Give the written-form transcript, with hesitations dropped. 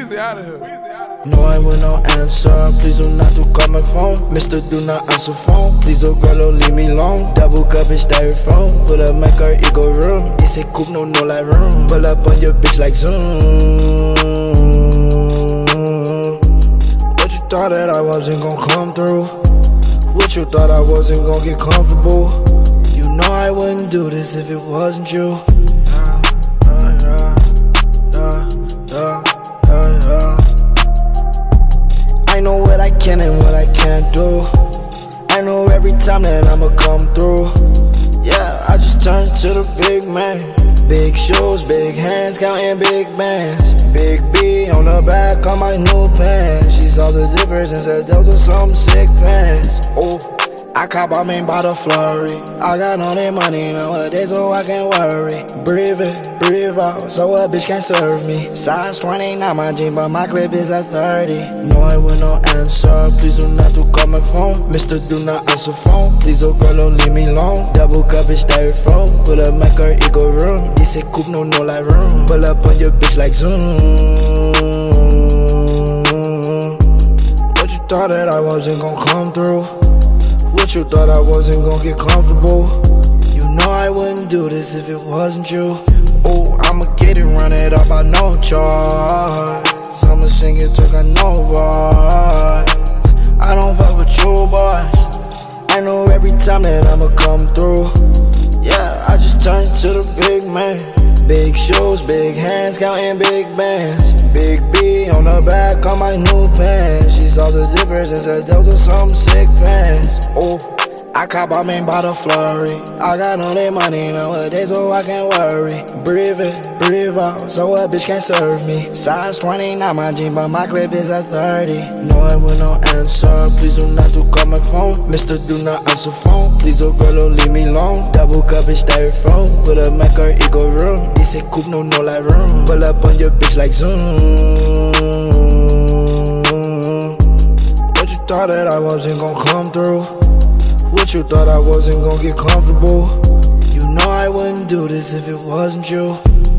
Weezy out of here. No, I will not answer. Please do not to call my phone. Mister, do not answer phone. Please, oh girl, don't leave me alone. Double cup is styrofoam. Pull up my car, it go room. It's a coupe, no like room. Pull up on your bitch like zoom. What you thought that I wasn't gon' come through? What you thought I wasn't gon' get comfortable? You know I wouldn't do this if it wasn't you. I know what I can and what I can't do. I know every time that I'ma come through. Yeah, I just turned to the big man. Big shoes, big hands, counting big bands. Big B on the back of my new pants. She saw the zippers and said those are some sick pants. Oh, I cop my main bottle flurry. I got all that money nowadays, so I can't worry. Breathe in, breathe out, so a bitch can't serve me. Size 20, not my jean, but my clip is at 30. No, I will not answer. Please do not to call my phone. Mister, do not answer phone. Please, oh girl, don't leave me alone. Double cup is styrofoam. Pull up my car, it go room. It's a coupe, no like room. Pull up on your bitch like zoom. What you thought that I wasn't gon' come through? What you thought I wasn't gon' get comfortable? You know I wouldn't do this if it wasn't you. Oh, I'ma get it, run it up, I no choice. I'ma sing it till I no voice. I don't fuck with you, boys. I know every time that I'ma come through. Yeah, I just turned to the big man. Big shoes, big hands, counting big bands. Big B on the back of my new pants. She saw the zippers and said those are some sick pants. Oh, I cop my main bottle flurry. I got all that money nowadays, so I can't worry. Breathe in, breathe out, so a bitch can't serve me. Size 20, not my jean, but my clip is at 30. No, I will not answer. Please do not to call my phone. Mister, do not answer phone. Please, oh girl, don't leave me alone. Double cup is styrofoam. Pull up my car, it go room. It's a coupe, no like room. Pull up on your bitch like zoom. What you thought that I wasn't gon' come through? What you thought I wasn't gon' get comfortable? You know I wouldn't do this if it wasn't you.